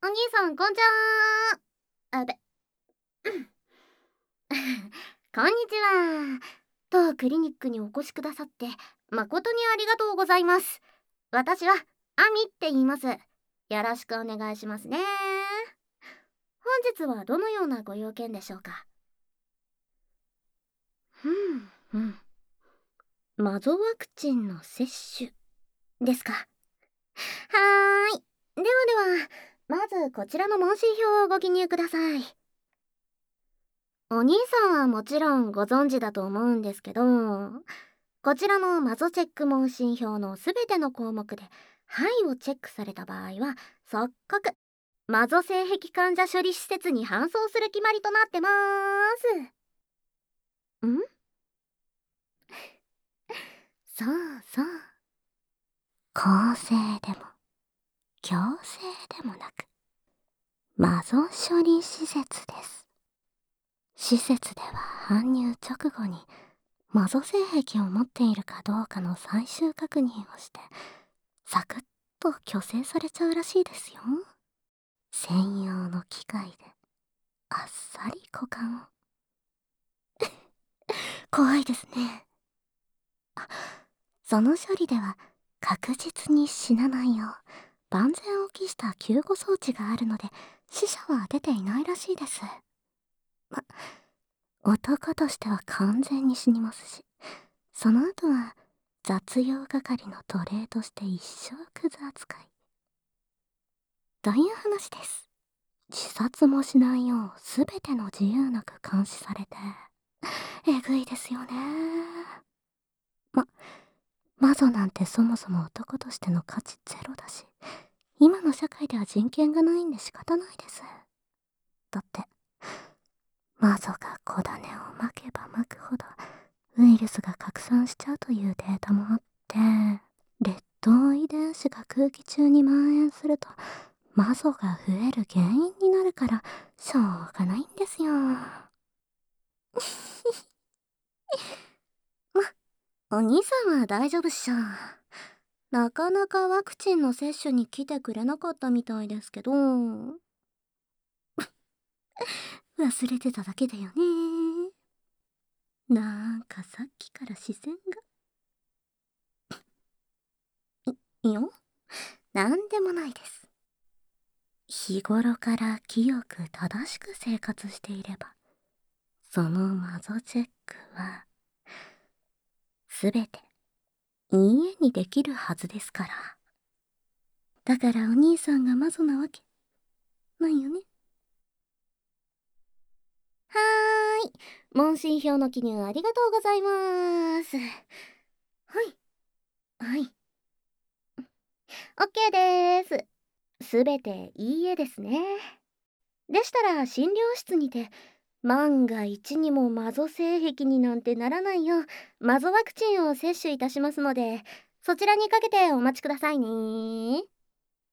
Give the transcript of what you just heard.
お兄さん、こんちゃー。あべ。こんにちは。当クリニックにお越しくださって、誠にありがとうございます。私は、アミって言います。よろしくお願いしますね。本日はどのようなご用件でしょうか。マゾワクチンの接種ですか。はーい。ではでは、まずこちらの問診票をご記入ください。お兄さんはもちろんご存知だと思うんですけど、こちらのマゾチェック問診票のすべての項目で「はい」をチェックされた場合は即刻マゾ性癖患者処理施設に搬送する決まりとなってます。そうそう。公正でも強制でもなくマゾ処理施設です。施設では搬入直後にマゾ性癖を持っているかどうかの最終確認をしてサクッと虚勢されちゃうらしいですよ。専用の機械であっさり股間を。怖いですね。その処理では確実に死なないよう万全を期した救護装置があるので死者は出ていないらしいです。男としては完全に死にますし、その後は雑用係の奴隷として一生クズ扱いという話です。自殺もしないよう全ての自由なく監視されてえぐいですよね。マゾなんてそもそも男としての価値ゼロだし、今の社会では人権がないんで仕方ないです。だってマゾが小種をまけばまくほどウイルスが拡散しちゃうというデータもあって、劣等遺伝子が空気中に蔓延するとマゾが増える原因になるからしょうがないんですよ。お兄さんは大丈夫っしょ。なかなかワクチンの接種に来てくれなかったみたいですけど忘れてただけだよね。なんかさっきから視線がいや、なんでもないです。日頃から清く正しく生活していればそのマゾチェックはすべていいえにできるはずですから。だからお兄さんがマゾなわけないよね。はーい。問診票の記入ありがとうございます。はい。はい。OK でーす。すべていいえですね。でしたら診療室にて、万が一にもマゾ性癖になんてならないよう、マゾワクチンを接種いたしますので、そちらにかけてお待ちくださいね。